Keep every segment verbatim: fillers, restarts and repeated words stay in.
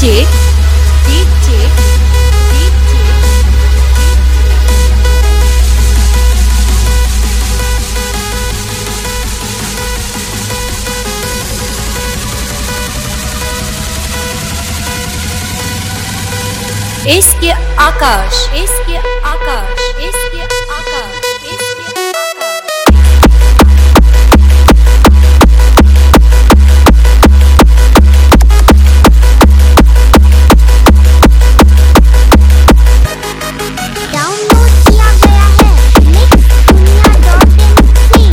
DJ DJ इसके आकाश इसके आकाश इसके आकाश इसके आकाश डाउनलोड किया गया है mix Duniya dot in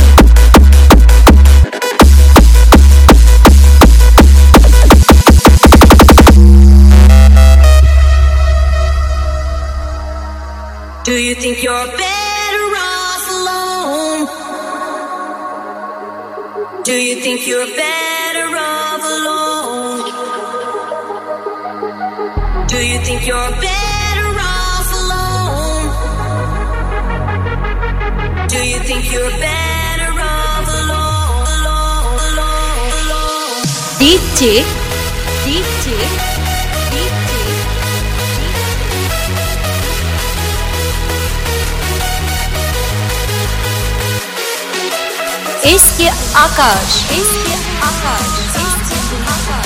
Do you think you're better off alone? Do you think you're better off alone? Do you think you're better off alone? Do you think you're better off alone? Alone, alone, alone? DJ DJ इसके आकाश इसके आकाश इसके आकाश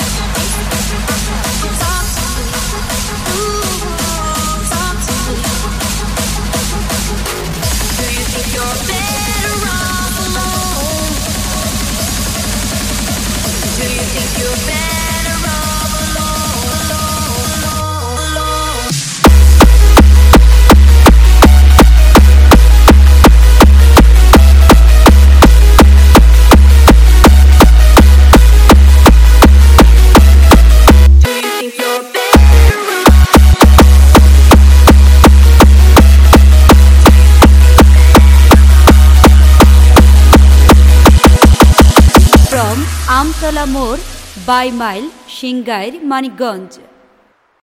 Do you think you're better off alone? Do you think you're better off alone? Alone, alone, alone? Do you think you're better from Amtala More by Mile Shingair Manikganj।